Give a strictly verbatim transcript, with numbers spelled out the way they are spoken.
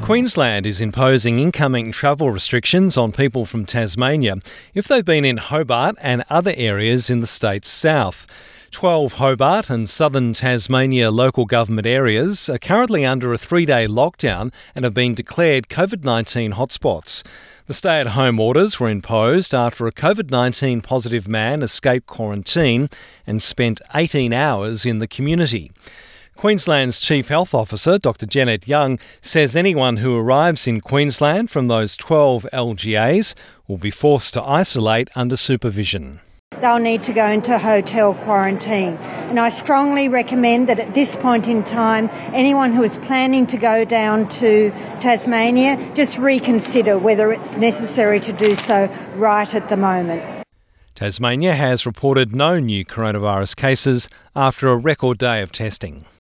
Queensland is imposing incoming travel restrictions on people from Tasmania if they've been in Hobart and other areas in the state's south. Twelve Hobart and southern Tasmania local government areas are currently under a three-day lockdown and have been declared COVID nineteen hotspots. The stay-at-home orders were imposed after a COVID nineteen positive man escaped quarantine and spent eighteen hours in the community. Queensland's Chief Health Officer, Doctor Janet Young, says anyone who arrives in Queensland from those twelve L G As will be forced to isolate under supervision. They'll need to go into hotel quarantine. And I strongly recommend that at this point in time, anyone who is planning to go down to Tasmania, just reconsider whether it's necessary to do so right at the moment. Tasmania has reported no new coronavirus cases after a record day of testing.